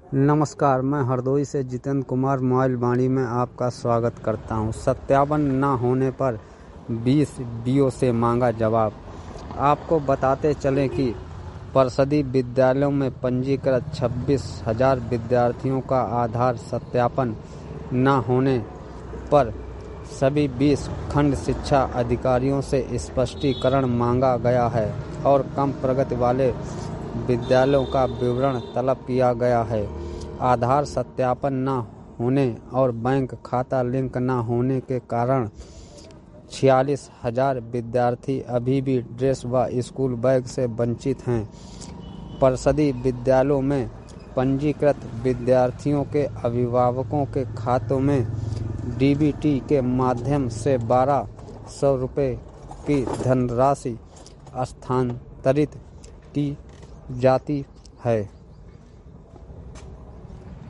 नमस्कार, मैं हरदोई से जितेंद्र कुमार मोबाइल वाणी में आपका स्वागत करता हूं। सत्यापन न होने पर 20 डीओ से मांगा जवाब। आपको बताते चलें कि परिषदीय विद्यालयों में पंजीकृत 26,000 विद्यार्थियों का आधार सत्यापन न होने पर सभी 20 खंड शिक्षा अधिकारियों से स्पष्टीकरण मांगा गया है और कम प्रगति वाले विद्यालयों का विवरण तलब किया गया है। आधार सत्यापन न होने और बैंक खाता लिंक न होने के कारण 46,000 विद्यार्थी अभी भी ड्रेस व स्कूल बैग से वंचित हैं। परिषदीय विद्यालयों में पंजीकृत विद्यार्थियों के अभिभावकों के खातों में डीबीटी के माध्यम से 1,200 रुपये की धनराशि स्थानांतरित की जाती है।